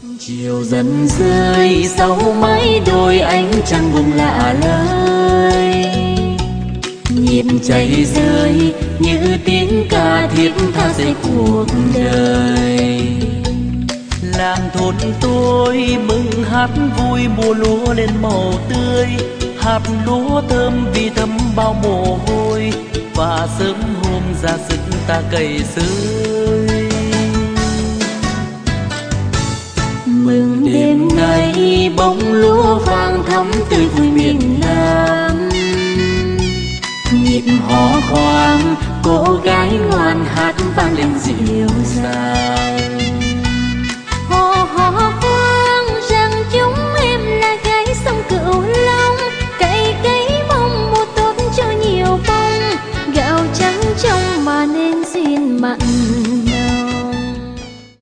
Chiều dần rơi sau mái đôi ánh trăng buông lạ lời, nhịp chảy rơi như tiếng ca thiết tha xây cuộc đời. Làng thôn tôi mừng hát vui mùa lúa lên màu tươi, hạt lúa thơm vì thấm bao mồ hôi, và sớm hôm ra sức ta cày sới. Mừng đêm nay bông lúa vàng thắm tươi vui miền Nam, nhịp hò khoan cô gái ngoan hát vang lên dịu dàng.